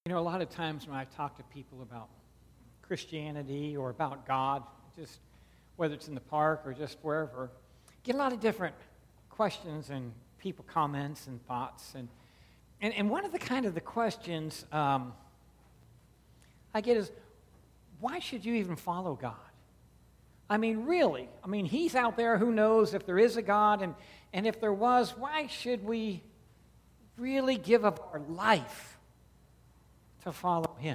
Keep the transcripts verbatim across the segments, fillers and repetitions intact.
You know, a lot of times when I talk to people about Christianity or about God, just whether it's in the park or just wherever, get a lot of different questions and people comments and thoughts. And and, and one of the kind of the questions um, I get is, why should you even follow God? I mean, really, I mean, he's out there, who knows if there is a God, and, and if there was, why should we really give up our life to follow him?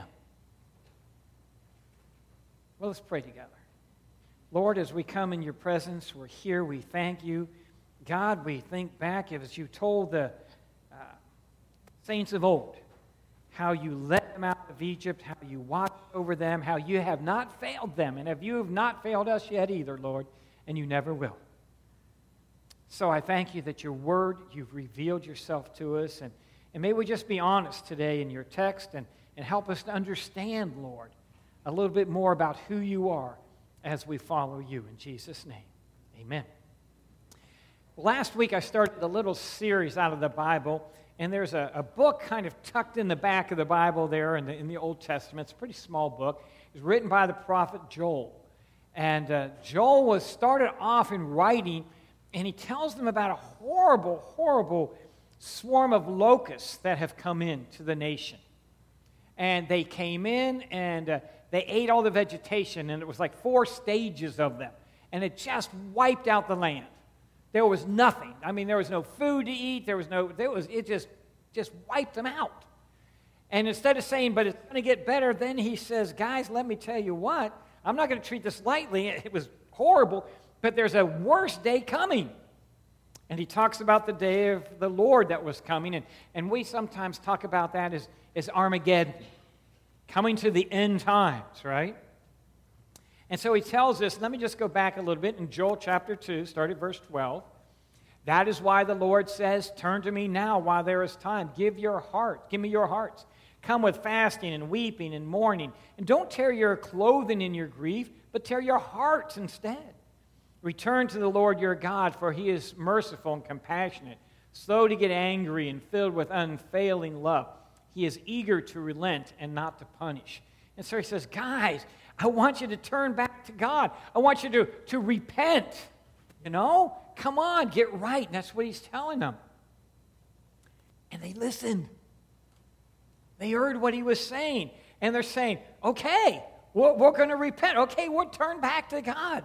Well, let's pray together. Lord, as we come in your presence, we're here, we thank you. God, we think back as you told the uh, saints of old, how you led them out of Egypt, how you watched over them, how you have not failed them, and if you have not failed us yet either, Lord, and you never will. So I thank you that your word, you've revealed yourself to us, and, and may we just be honest today in your text and, and help us to understand, Lord, a little bit more about who you are as we follow you. In Jesus' name, amen. Last week I started a little series out of the Bible, and there's a, a book kind of tucked in the back of the Bible there in the, in the Old Testament. It's a pretty small book. It's written by the prophet Joel. And uh, Joel was started off in writing, and he tells them about a horrible, horrible swarm of locusts that have come into the nation. And they came in, and uh, they ate all the vegetation, and it was like four stages of them. And it just wiped out the land. There was nothing. I mean, there was no food to eat. There was no, there was, it just, just wiped them out. And instead of saying, but it's going to get better, then he says, guys, let me tell you what, I'm not going to treat this lightly. It was horrible, but there's a worse day coming. And he talks about the day of the Lord that was coming. And, and we sometimes talk about that as, as Armageddon, coming to the end times, right? And so he tells us, let me just go back a little bit in Joel chapter two, start at verse twelve. That is why the Lord says, turn to me now while there is time. Give your heart, give me your hearts. Come with fasting and weeping and mourning. And don't tear your clothing in your grief, but tear your hearts instead. Return to the Lord your God, for he is merciful and compassionate, slow to get angry and filled with unfailing love. He is eager to relent and not to punish. And so he says, guys, I want you to turn back to God. I want you to, to repent. You know? Come on, get right. And that's what he's telling them. And they listened. They heard what he was saying. And they're saying, okay, we're, we're going to repent. Okay, we'll turn back to God.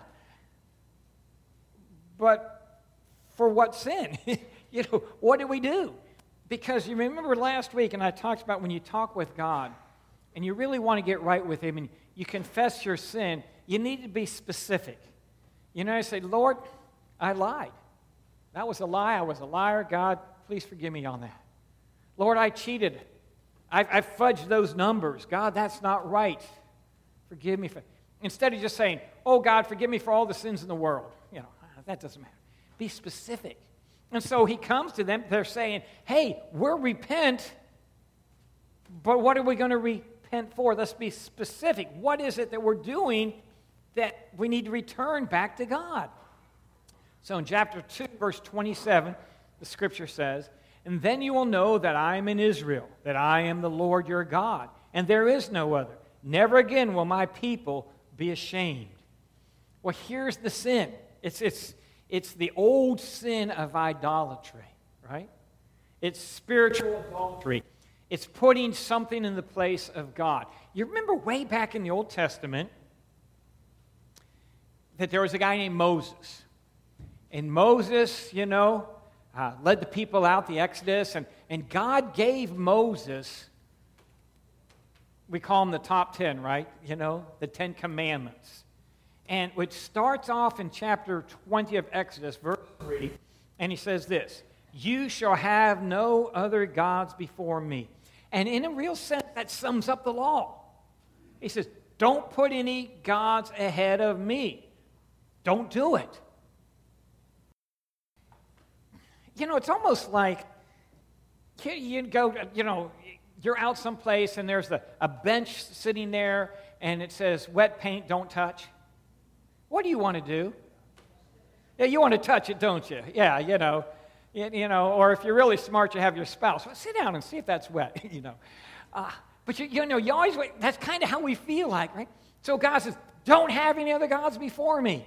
But for what sin? You know, what do we do? Because you remember last week, and I talked about when you talk with God, and you really want to get right with him, and you confess your sin, you need to be specific. You know, I say, Lord, I lied. That was a lie. I was a liar. God, please forgive me on that. Lord, I cheated. I, I fudged those numbers. God, that's not right. Forgive me. For... Instead of just saying, oh, God, forgive me for all the sins in the world. You know, that doesn't matter. Be specific. And so he comes to them. They're saying, hey, we're repent, but what are we going to repent for? Let's be specific. What is it that we're doing that we need to return back to God? So in chapter two, verse twenty-seven, the scripture says, and then you will know that I am in Israel, that I am the Lord your God, and there is no other. Never again will my people be ashamed. Well, here's the sin. It's, it's, it's the old sin of idolatry, right? It's spiritual adultery. It's putting something in the place of God. You remember way back in the Old Testament that there was a guy named Moses. And Moses, you know, uh, led the people out, the Exodus, and, and God gave Moses, we call them the top ten, right? You know, the Ten Commandments. And which starts off in chapter twenty of Exodus, verse three, and he says this, you shall have no other gods before me. And in a real sense, that sums up the law. He says, don't put any gods ahead of me. Don't do it. You know, it's almost like you go, you know, you're out someplace and there's a, a bench sitting there and it says, wet paint, don't touch. What do you want to do? Yeah, you want to touch it, don't you? Yeah, you know. You know, or if you're really smart, you have your spouse. Well, sit down and see if that's wet, you know. Uh, But you, you know, you always, that's kind of how we feel like, right? So God says, don't have any other gods before me.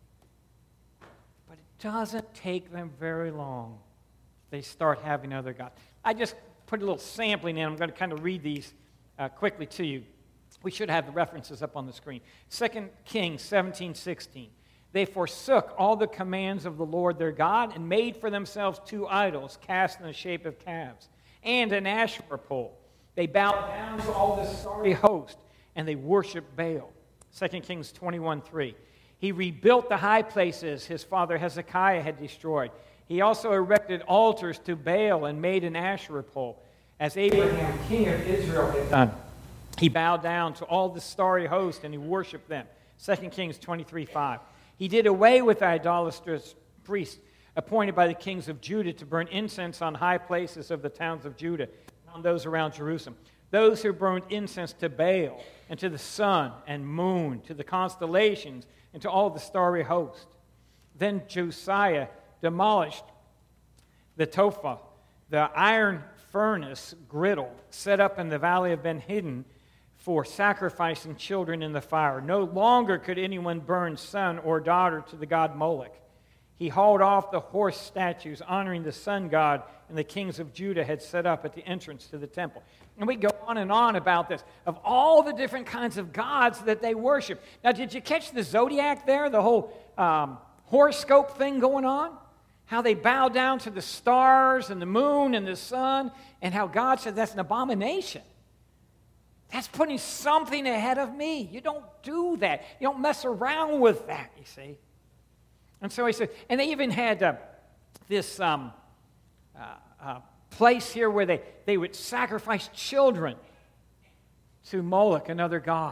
But it doesn't take them very long. They start having other gods. I just put a little sampling in. I'm going to kind of read these uh, quickly to you. We should have the references up on the screen. Second Kings seventeen sixteen. They forsook all the commands of the Lord their God and made for themselves two idols cast in the shape of calves and an Asherah pole. They bowed down to all the starry host and they worshiped Baal. Second Kings twenty-one three. He rebuilt the high places his father Hezekiah had destroyed. He also erected altars to Baal and made an Asherah pole, as Abraham, king of Israel, had done. He bowed down to all the starry host and he worshiped them. Second Kings twenty-three five. He did away with idolatrous priests appointed by the kings of Judah to burn incense on high places of the towns of Judah and on those around Jerusalem. Those who burned incense to Baal and to the sun and moon, to the constellations and to all the starry host. Then Josiah demolished the Tophah, the iron furnace griddle set up in the valley of Ben-Hinnom for sacrificing children in the fire. No longer could anyone burn son or daughter to the god Moloch. He hauled off the horse statues honoring the sun god and the kings of Judah had set up at the entrance to the temple. And we go on and on about this, of all the different kinds of gods that they worship. Now, did you catch the zodiac there, the whole um, horoscope thing going on? How they bow down to the stars and the moon and the sun, and how God said that's an abomination. That's putting something ahead of me. You don't do that. You don't mess around with that, you see. And so he said, and they even had uh, this um, uh, uh, place here where they, they would sacrifice children to Moloch, another god.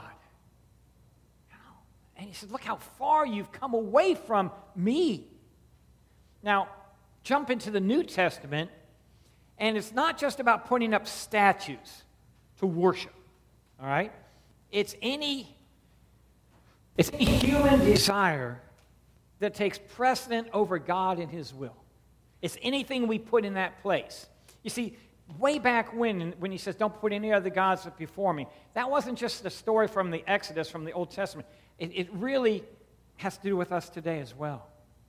And he said, look how far you've come away from me. Now, jump into the New Testament, and it's not just about putting up statues to worship. All right? It's any, it's any human desire that takes precedent over God and His will. It's anything we put in that place. You see, way back when, when He says, don't put any other gods before me, that wasn't just a story from the Exodus, from the Old Testament. It, it really has to do with us today as well.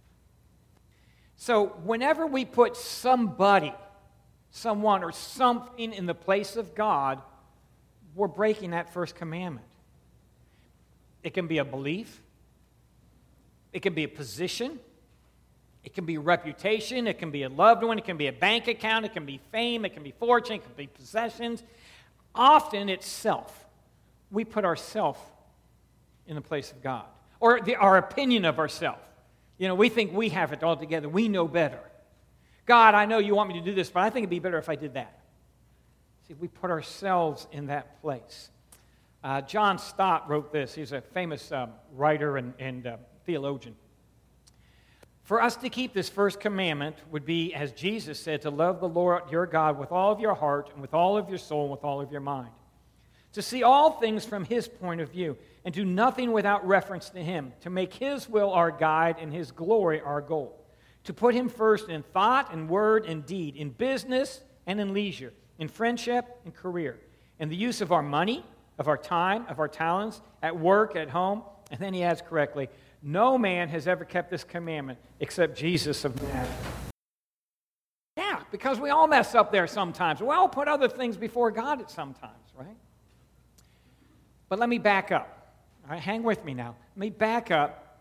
So whenever we put somebody, someone, or something in the place of God, we're breaking that first commandment. It can be a belief. It can be a position. It can be a reputation. It can be a loved one. It can be a bank account. It can be fame. It can be fortune. It can be possessions. Often it's self. We put ourselves in the place of God. Or the, our opinion of ourselves. You know, we think we have it all together. We know better. God, I know you want me to do this, but I think it'd be better if I did that. See, we put ourselves in that place. Uh, John Stott wrote this. He's a famous um, writer and, and uh, theologian. For us to keep this first commandment would be, as Jesus said, to love the Lord your God with all of your heart and with all of your soul and with all of your mind. To see all things from His point of view and do nothing without reference to Him. To make His will our guide and His glory our goal. To put Him first in thought and word and deed, in business and in leisure, in friendship and career, in the use of our money, of our time, of our talents, at work, at home. And then he adds correctly, no man has ever kept this commandment except Jesus of Nazareth. Yeah, because we all mess up there sometimes. We all put other things before God at sometimes, right? But let me back up. All right, hang with me now. Let me back up.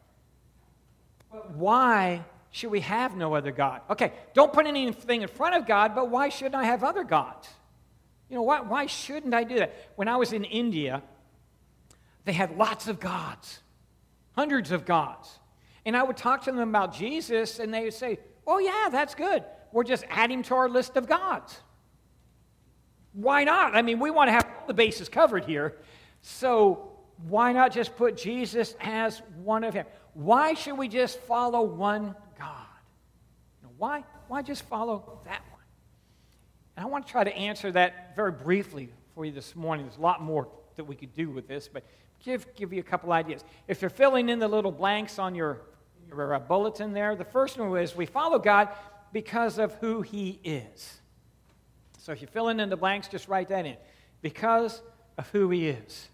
Why should we have no other God? Okay, don't put anything in front of God, but why shouldn't I have other gods? You know, why, why shouldn't I do that? When I was in India, they had lots of gods, hundreds of gods. And I would talk to them about Jesus, and they would say, oh, yeah, that's good. We're just adding to our list of gods. Why not? I mean, we want to have all the bases covered here. So why not just put Jesus as one of Him? Why should we just follow one God? You know, why, why just follow that one? And I want to try to answer that very briefly for you this morning. There's a lot more that we could do with this, but give, give you a couple ideas. If you're filling in the little blanks on your, your uh, bulletin there, the first one is we follow God because of who He is. So if you're filling in the blanks, just write that in. because of who he is.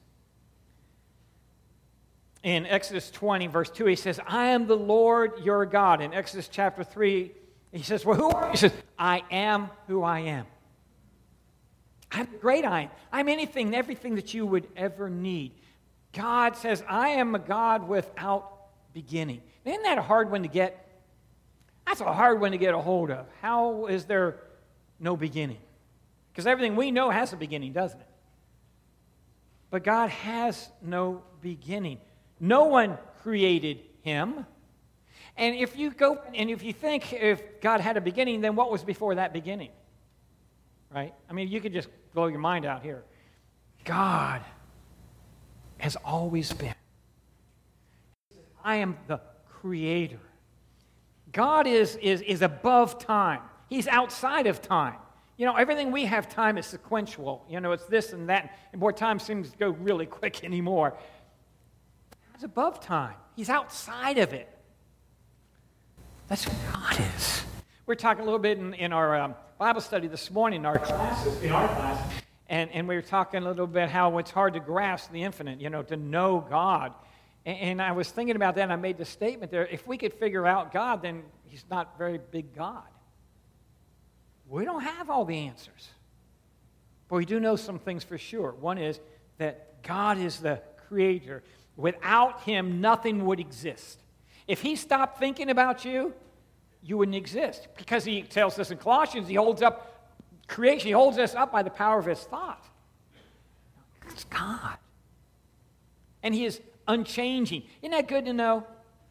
In Exodus twenty, verse two, he says, I am the Lord your God. In Exodus chapter three, he says, well, who are you? He says, I am who I am. I'm the great I am. I'm anything and everything that you would ever need. God says, I am a God without beginning. Isn't that a hard one to get? That's a hard one to get a hold of. How is there no beginning? Because everything we know has a beginning, doesn't it? But God has no beginning. No one created him. And if you go and if you think if God had a beginning, then what was before that beginning? Right? I mean, you could just blow your mind out here. God has always been. I am the creator. God is, is, is above time. He's outside of time. You know, everything we have time is sequential. You know, it's this and that. And boy, time seems to go really quick anymore. He's above time. He's outside of it. That's who God is. We're talking a little bit in, in our um, Bible study this morning, in our classes, in our class, and, and we were talking a little bit how it's hard to grasp the infinite, you know, to know God. And, and I was thinking about that, and I made the statement there, if we could figure out God, then he's not a very big God. We don't have all the answers. But we do know some things for sure. One is that God is the creator. Without him, nothing would exist. If he stopped thinking about you, you wouldn't exist. Because he tells us in Colossians, he holds up creation, he holds us up by the power of his thought. It's God. And he is unchanging. Isn't that good to know?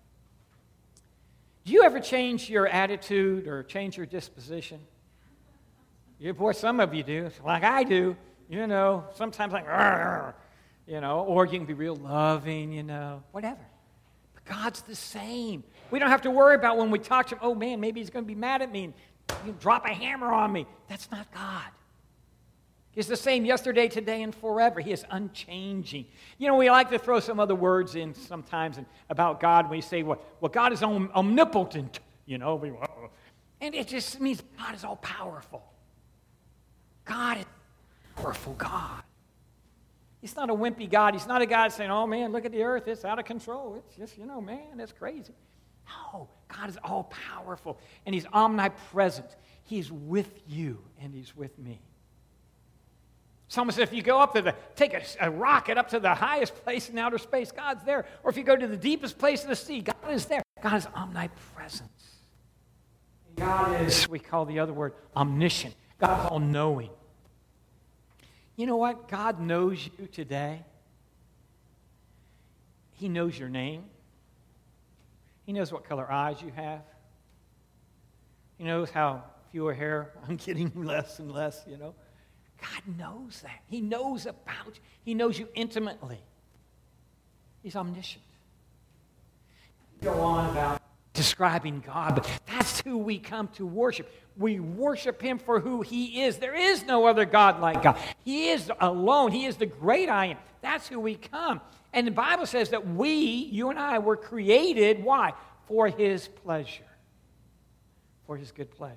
Do you ever change your attitude or change your disposition? You, boy, some of you do, like I do. You know, sometimes like, you know, or you can be real loving, you know, whatever. But God's the same. We don't have to worry about when we talk to him, oh man, maybe he's going to be mad at me and you drop a hammer on me. That's not God. He's the same yesterday, today, and forever. He is unchanging. You know, we like to throw some other words in sometimes and, about God when we say, well, well, God is om- omnipotent, you know. We, and it just means God is all-powerful. God is a powerful God. He's not a wimpy God. He's not a God saying, oh, man, look at the earth. It's out of control. It's just, you know, man, it's crazy. No, God is all-powerful, and he's omnipresent. He's with you, and he's with me. Psalmist said, if you go up to the, take a, a rocket up to the highest place in outer space, God's there. Or if you go to the deepest place in the sea, God is there. God is omnipresent. God is, we call the other word, omniscient. God is all-knowing. You know what? God knows you today. He knows your name. He knows what color eyes you have. He knows how fewer hair I'm getting, less and less, you know. God knows that. He knows about you. He knows you intimately. He's omniscient. Go on about describing God, but that's who we come to worship. We worship him for who he is. There is no other God like God. He is alone. He is the great I am. That's who we come. And the Bible says that we, you and I, were created, why? For his pleasure. For his good pleasure.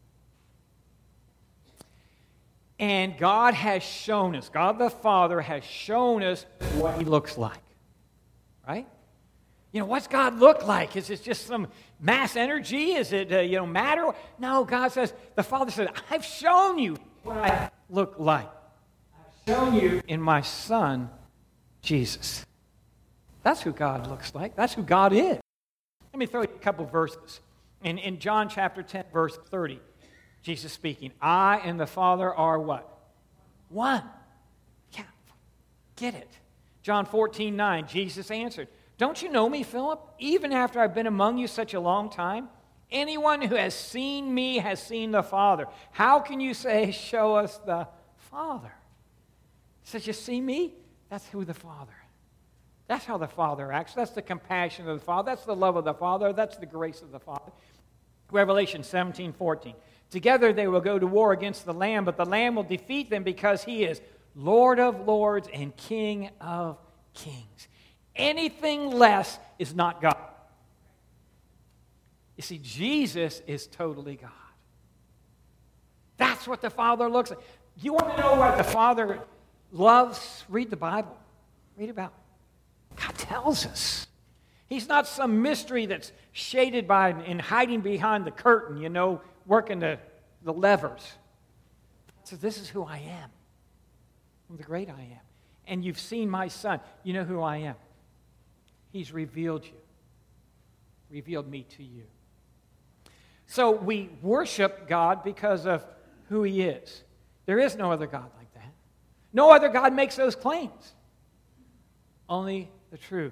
And God has shown us, God the Father has shown us what he looks like. Right? You know, what's God look like? Is it just some mass energy? Is it, uh, you know, matter? No, God says, the Father says, I've shown you what I look like. I've shown you in my Son, Jesus. That's who God looks like. That's who God is. Let me throw you a couple verses. In, in John chapter ten, verse thirty, Jesus speaking, I and the Father are what? One. Yeah, get it. John fourteen, nine, Jesus answered, don't you know me, Philip? Even after I've been among you such a long time? Anyone who has seen me has seen the Father. How can you say, show us the Father? He says, you see me? That's who the Father. That's how the Father acts. That's the compassion of the Father. That's the love of the Father. That's the grace of the Father. Revelation seventeen, fourteen. Together they will go to war against the Lamb, but the Lamb will defeat them because he is Lord of lords and King of kings. Anything less is not God. You see, Jesus is totally God. That's what the Father looks like. You want to know what the Father loves, read the Bible. Read about it. God tells us. He's not some mystery that's shaded by and hiding behind the curtain, you know, working the, the levers. So this is who I am. I'm the great I am. And you've seen my Son. You know who I am. He's revealed you. Revealed me to you. So we worship God because of who He is. There is no other God like that. No other God makes those claims. Only the true,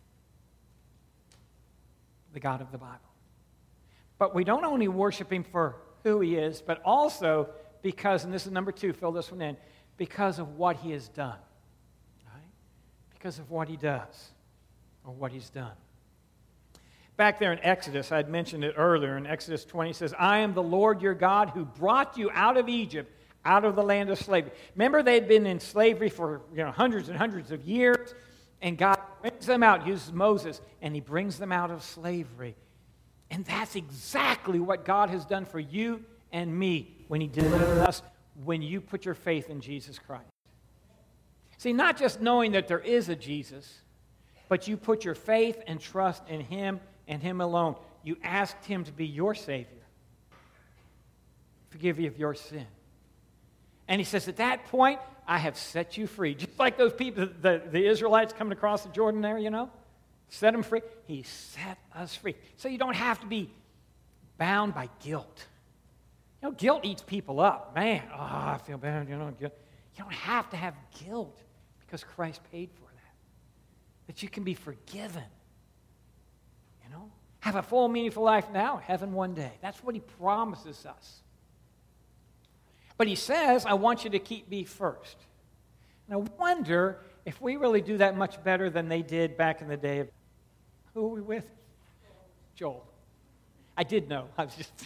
the God of the Bible. But we don't only worship Him for who He is, but also because, and this is number two, fill this one in, because of what He has done. Right? Because of what He does, or what He's done. Back there in Exodus, I had mentioned it earlier, in Exodus twenty, it says, I am the Lord your God who brought you out of Egypt, out of the land of slavery. Remember, they'd been in slavery for you know hundreds and hundreds of years, and God brings them out, uses Moses, and He brings them out of slavery. And that's exactly what God has done for you and me when He delivered us, when you put your faith in Jesus Christ. See, not just knowing that there is a Jesus, but you put your faith and trust in Him and Him alone. You asked Him to be your Savior, forgive you of your sin. And He says, at that point, I have set you free. Just like those people, the, the Israelites coming across the Jordan there, you know, set them free. He set us free. So you don't have to be bound by guilt. You know, guilt eats people up. Man, oh, I feel bad, you know. Guilt. You don't have to have guilt because Christ paid for that. That you can be forgiven. You know? Have a full, meaningful life now, heaven one day. That's what He promises us. But He says, I want you to keep me first. And I wonder if we really do that much better than they did back in the day of, who are we with? Joel. I did know. I was just...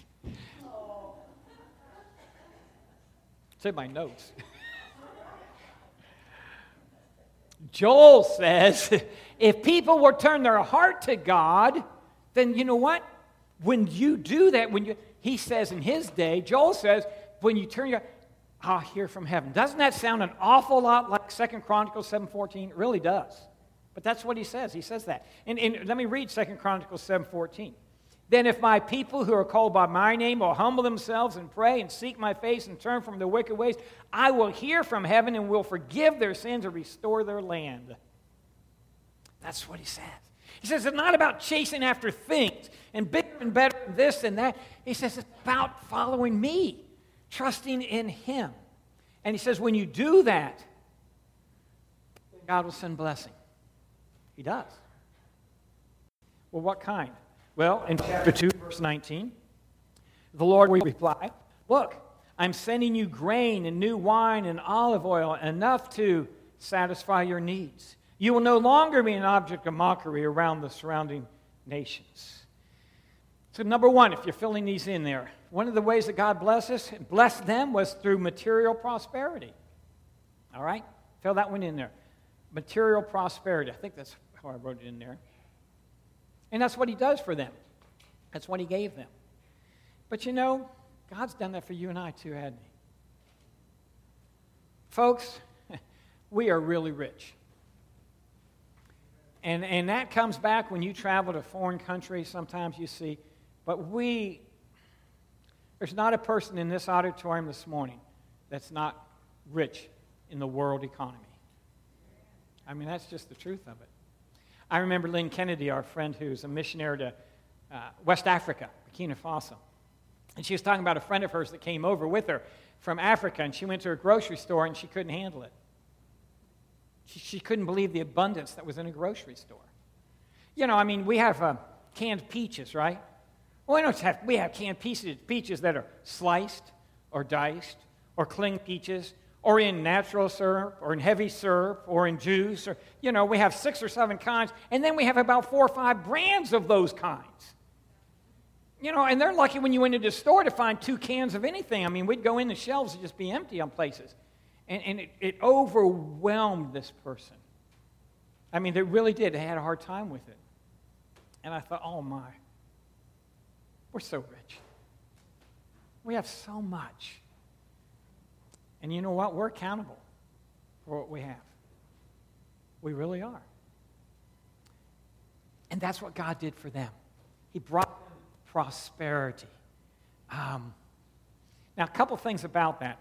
It's in my notes. Joel says, if people will turn their heart to God, then you know what? When you do that, when you, he says in his day, Joel says, when you turn your, I'll hear from heaven. Doesn't that sound an awful lot like Second Chronicles seven fourteen? It really does. But that's what he says. He says that. And, and let me read Second Chronicles seven fourteen. Then if my people who are called by my name will humble themselves and pray and seek my face and turn from their wicked ways, I will hear from heaven and will forgive their sins and restore their land. That's what he says. He says it's not about chasing after things and bigger and better and this and that. He says it's about following me, trusting in Him. And he says when you do that, God will send blessing. He does. Well, what kind? Well, in chapter two, verse nineteen, the Lord will reply, look, I'm sending you grain and new wine and olive oil, enough to satisfy your needs. You will no longer be an object of mockery around the surrounding nations. So number one, if you're filling these in there, one of the ways that God blessed us, blessed them was through material prosperity. All right? Fill that one in there. Material prosperity. I think that's how I wrote it in there. And that's what He does for them. That's what He gave them. But you know, God's done that for you and I too, hasn't He? Folks, we are really rich. And, and that comes back when you travel to foreign countries, sometimes you see. But we, there's not a person in this auditorium this morning that's not rich in the world economy. I mean, that's just the truth of it. I remember Lynn Kennedy, our friend who's a missionary to uh, West Africa, Burkina Faso. And she was talking about a friend of hers that came over with her from Africa, and she went to a grocery store and she couldn't handle it. She, she couldn't believe the abundance that was in a grocery store. You know, I mean, we have uh, canned peaches, right? Well, we don't have, we have canned peaches, peaches that are sliced or diced or cling peaches, or in natural syrup, or in heavy syrup, or in juice, or, you know, we have six or seven kinds, and then we have about four or five brands of those kinds. You know, and they're lucky when you went into the store to find two cans of anything. I mean, we'd go in the shelves and just be empty on places. And, and it, it overwhelmed this person. I mean, they really did. They had a hard time with it. And I thought, oh my, we're so rich. We have so much. And you know what? We're accountable. for what we have. We really are. And that's what God did for them. He brought them prosperity. Um, now, a couple things about that.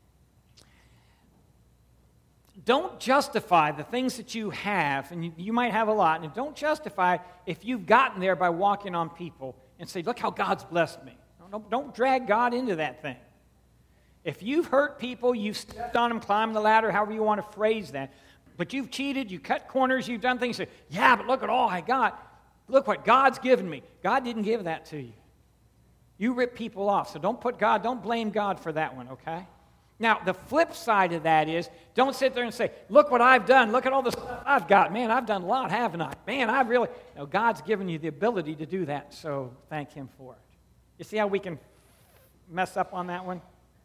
Don't justify the things that you have, and you, you might have a lot, and don't justify if you've gotten there by walking on people and say, look how God's blessed me. Don't, don't drag God into that thing. If you've hurt people, you've stepped on them, climbed the ladder, however you want to phrase that, but you've cheated, you cut corners, you've done things, say, yeah, but look at all I got. Look what God's given me. God didn't give that to you. You rip people off, so don't put God, don't blame God for that one, okay? Now, the flip side of that is, don't sit there and say, look what I've done. Look at all the stuff I've got. Man, I've done a lot, haven't I? Man, I've really... No, God's given you the ability to do that, so thank Him for it. You see how we can mess up on that one?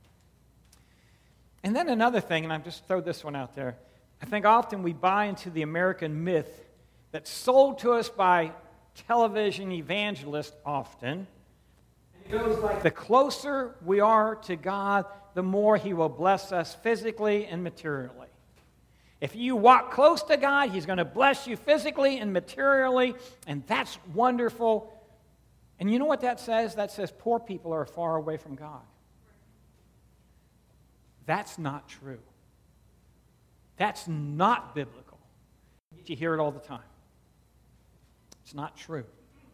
And then another thing, and I'll just throw this one out there. I think often we buy into the American myth that's sold to us by television evangelists often. It goes like, the closer we are to God, the more He will bless us physically and materially. If you walk close to God, He's going to bless you physically and materially, and that's wonderful. And you know what that says? That says poor people are far away from God. That's not true. That's not biblical. You hear it all the time. It's not true.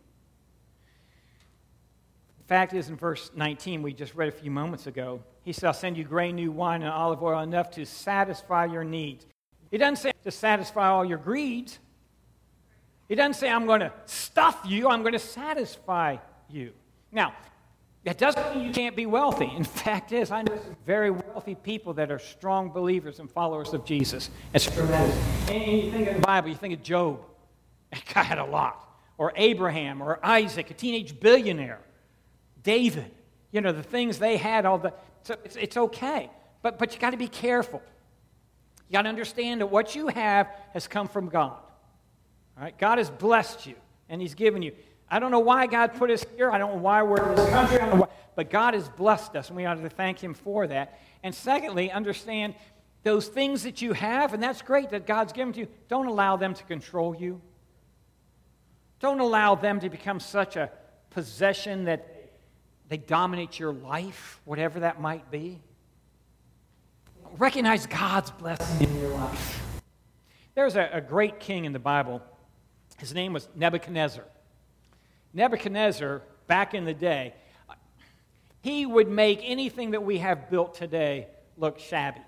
The fact is, in verse nineteen, we just read a few moments ago, He said, I'll send you grain, new wine, and olive oil enough to satisfy your needs. He doesn't say to satisfy all your greeds. He doesn't say, I'm going to stuff you, I'm going to satisfy you. Now, that doesn't mean you can't be wealthy. In fact, is I know some very wealthy people that are strong believers and followers of Jesus. It's tremendous. And you think of the Bible, you think of Job. That guy had a lot. Or Abraham, or Isaac, a teenage billionaire. David. You know, the things they had, all the... So it's, it's okay. But, but you got to be careful. You got to understand that what you have has come from God. All right? God has blessed you, and He's given you. I don't know why God put us here. I don't know why we're in this country. I don't know why, but God has blessed us, and we ought to thank Him for that. And secondly, understand those things that you have, and that's great that God's given to you, don't allow them to control you. Don't allow them to become such a possession that they dominate your life, whatever that might be. Recognize God's blessing in your life. There's a, a great king in the Bible. His name was Nebuchadnezzar. Nebuchadnezzar, back in the day, he would make anything that we have built today look shabby.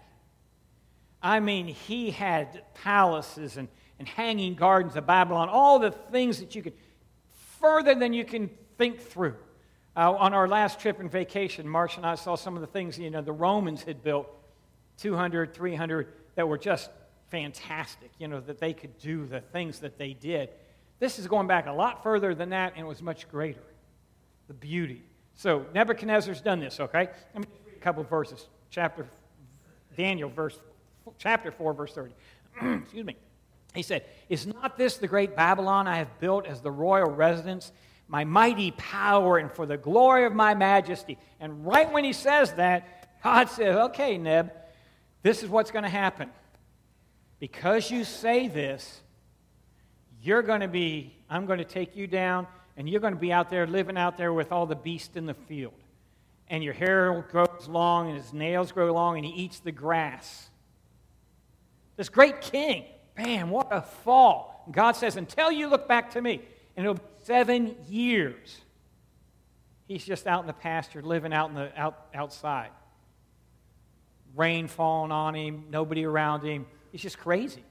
I mean, he had palaces and, and hanging gardens of Babylon, all the things that you could, further than you can think through. Uh, on our last trip and vacation, Marcia and I saw some of the things, you know, the Romans had built, two hundred, three hundred, that were just fantastic, you know, that they could do the things that they did. This is going back a lot further than that, and it was much greater, the beauty. So Nebuchadnezzar's done this, okay? Let me read a couple of verses. Chapter, Daniel, verse, chapter four, verse thirty. Excuse me. He said, is not this the great Babylon I have built as the royal residence, my mighty power and for the glory of my majesty? And right when he says that, God says, okay, Neb, this is what's going to happen. Because you say this, you're going to be, I'm going to take you down, and you're going to be out there, living out there with all the beasts in the field. And your hair grows long, and his nails grow long, and he eats the grass. This great king, man, what a fall. God says, until you look back to me, and it'll be seven years. He's just out in the pasture, living out in the out, outside. Rain falling on him, nobody around him. He's just crazy.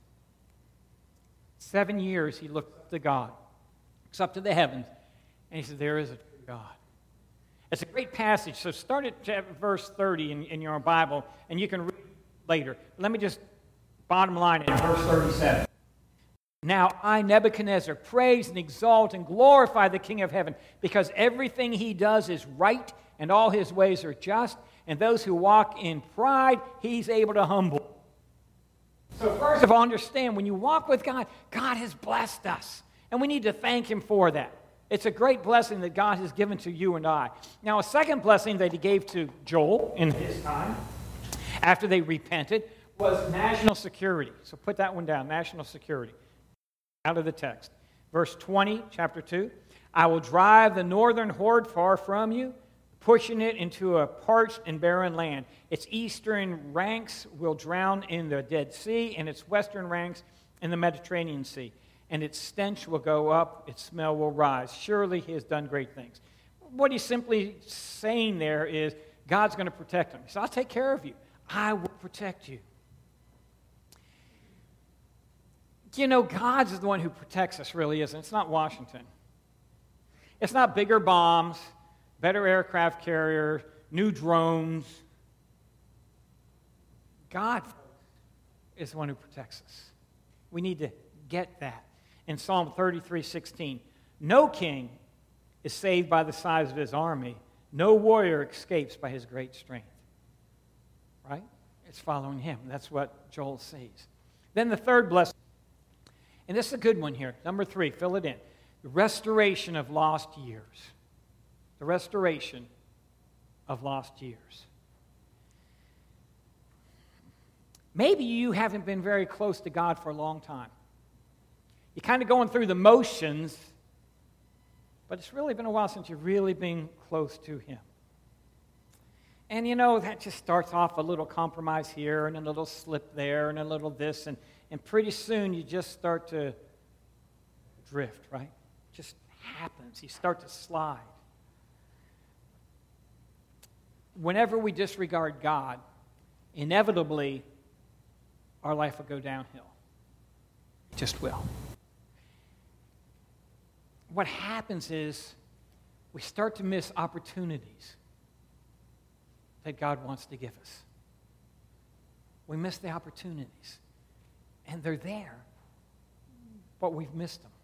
Seven years he looked up to God, looks up to the heavens, and he said, there is a true God. It's a great passage. So start at verse thirty in, in your Bible, and you can read later. Let me just bottom line it in verse thirty-seven. Now I, Nebuchadnezzar, praise and exalt and glorify the King of heaven, because everything he does is right, and all his ways are just, and those who walk in pride he's able to humble. So first of all, understand, when you walk with God, God has blessed us, and we need to thank Him for that. It's a great blessing that God has given to you and I. Now, a second blessing that He gave to Joel in his time, after they repented, was national security. So put that one down, national security, out of the text. Verse twenty, chapter two, I will drive the northern horde far from you, pushing it into a parched and barren land. Its eastern ranks will drown in the Dead Sea, and its western ranks in the Mediterranean Sea. And its stench will go up, its smell will rise. Surely he has done great things. What he's simply saying there is God's going to protect him. He says, I'll take care of you. I will protect you. You know, God is the one who protects us, really, isn't it? It's not Washington. It's not bigger bombs, better aircraft carriers, new drones. God is the one who protects us. We need to get that. In Psalm thirty-three sixteen, no king is saved by the size of his army. No warrior escapes by his great strength. Right? It's following him. That's what Joel says. Then the third blessing, and this is a good one here. Number three, fill it in. The restoration of lost years. The restoration of lost years. Maybe you haven't been very close to God for a long time. You're kind of going through the motions, but it's really been a while since you've really been close to Him. And you know, that just starts off a little compromise here and a little slip there and a little this, and, and pretty soon you just start to drift, right? It just happens. You start to slide. Whenever we disregard God, inevitably our life will go downhill. It just will. What happens is we start to miss opportunities that God wants to give us. We miss the opportunities. And they're there, but we've missed them.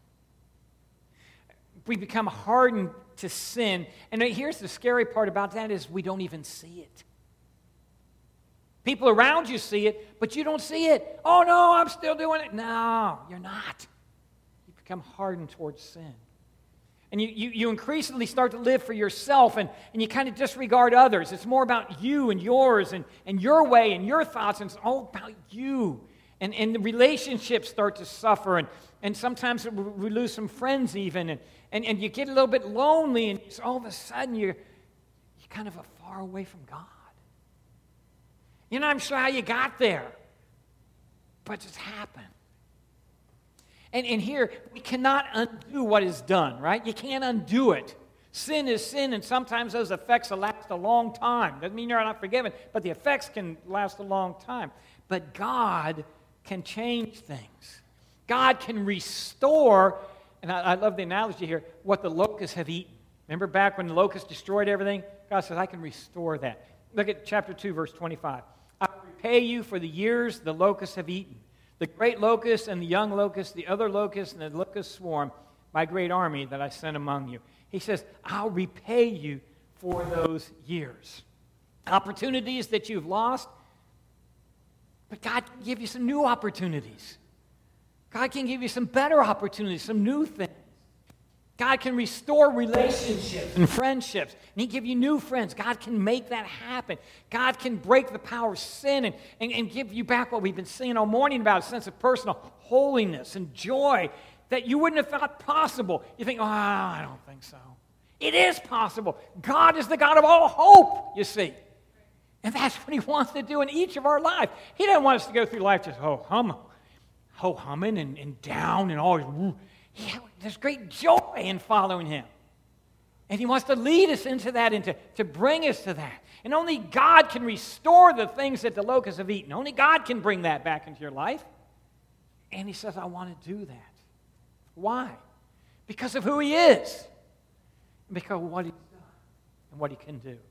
We become hardened to sin. And here's the scary part about that is we don't even see it. People around you see it, but you don't see it. Oh, no, I'm still doing it. No, you're not. You become hardened towards sin. And you, you, you increasingly start to live for yourself, and, and you kind of disregard others. It's more about you and yours and, and your way and your thoughts, and it's all about you. And, and the relationships start to suffer, and, and sometimes we lose some friends even, and, and, and you get a little bit lonely, and all of a sudden you're, you're kind of far away from God. You're not sure how you got there, but it just happened. And, and here, we cannot undo what is done, right? You can't undo it. Sin is sin, and sometimes those effects will last a long time. Doesn't mean you're not forgiven, but the effects can last a long time. But God can change things. God can restore, and I, I love the analogy here, what the locusts have eaten. Remember back when the locusts destroyed everything? God says, I can restore that. Look at chapter two, verse twenty-five. I will repay you for the years the locusts have eaten. The great locust and the young locust, the other locust and the locust swarm, my great army that I sent among you. He says, I'll repay you for those years. Opportunities that you've lost, but God can give you some new opportunities. God can give you some better opportunities, some new things. God can restore relationships and friendships, and He give you new friends. God can make that happen. God can break the power of sin and, and, and give you back what we've been singing all morning about, a sense of personal holiness and joy that you wouldn't have thought possible. You think, oh, I don't think so. It is possible. God is the God of all hope, you see. And that's what He wants to do in each of our lives. He doesn't want us to go through life just ho hum, ho humming and, and down and always woo. Yeah, there's great joy in following Him. And He wants to lead us into that and to, to bring us to that. And only God can restore the things that the locusts have eaten. Only God can bring that back into your life. And He says, I want to do that. Why? Because of who He is. Because of what He's done and what He can do.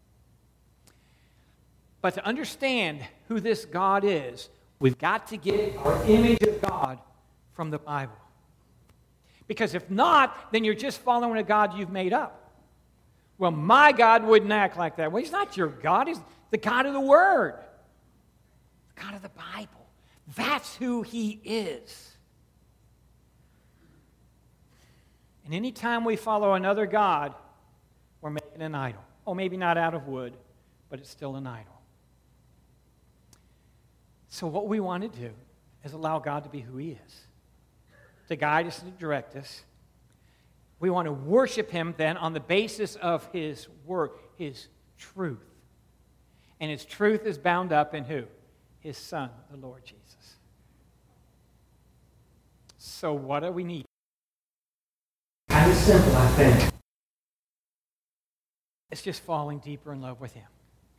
But to understand who this God is, we've got to get our image of God from the Bible. Because if not, then you're just following a God you've made up. Well, my God wouldn't act like that. Well, He's not your God. He's the God of the Word. The God of the Bible. That's who He is. And anytime we follow another God, we're making an idol. Oh, maybe not out of wood, but it's still an idol. So what we want to do is allow God to be who he is, to guide us and to direct us. We want to worship him then on the basis of his word, his truth. And his truth is bound up in who? His Son, the Lord Jesus. So what do we need? Kind of simple, I think. It's just falling deeper in love with him.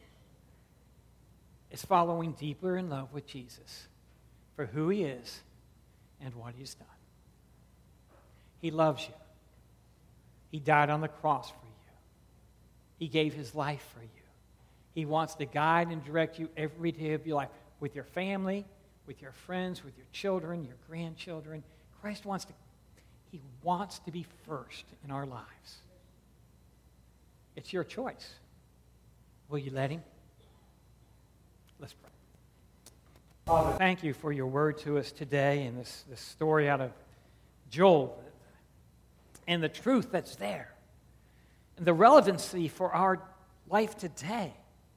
It's following deeper in love with Jesus for who he is and what he's done. He loves you. He died on the cross for you. He gave his life for you. He wants to guide and direct you every day of your life with your family, with your friends, with your children, your grandchildren. Christ wants to, he wants to be first in our lives. It's your choice. Will you let him? Let's pray. Father, thank you for your word to us today and this, this story out of Joel and the truth that's there and the relevancy for our life today.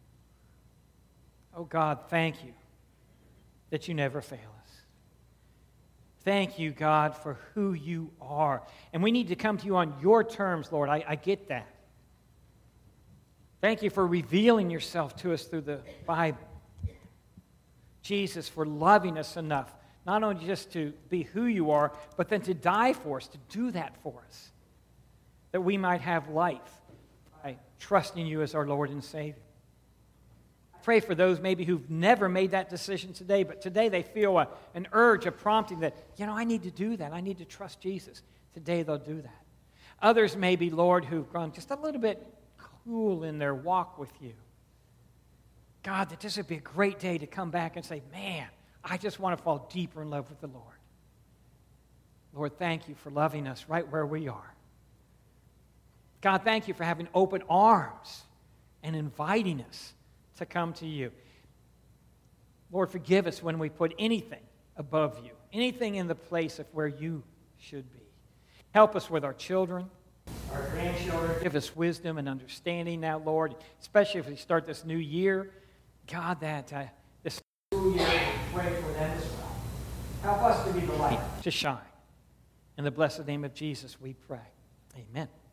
Oh God, thank you that you never fail us. Thank you, God, for who you are. And we need to come to you on your terms, Lord. I, I get that. Thank you for revealing yourself to us through the Bible. Jesus, for loving us enough, not only just to be who you are, but then to die for us, to do that for us, that we might have life by trusting you as our Lord and Savior. I pray for those maybe who've never made that decision today, but today they feel a, an urge, a prompting that, you know, I need to do that. I need to trust Jesus. Today they'll do that. Others maybe, Lord, who've gone just a little bit cool in their walk with you. God, that this would be a great day to come back and say, man, I just want to fall deeper in love with the Lord. Lord, thank you for loving us right where we are. God, thank you for having open arms and inviting us to come to you. Lord, forgive us when we put anything above you, anything in the place of where you should be. Help us with our children, our grandchildren. Give us wisdom and understanding now, Lord, especially if we start this new year. God, that uh, this school year, we pray for them as well. Help us to be the light to shine. In the blessed name of Jesus, we pray. Amen.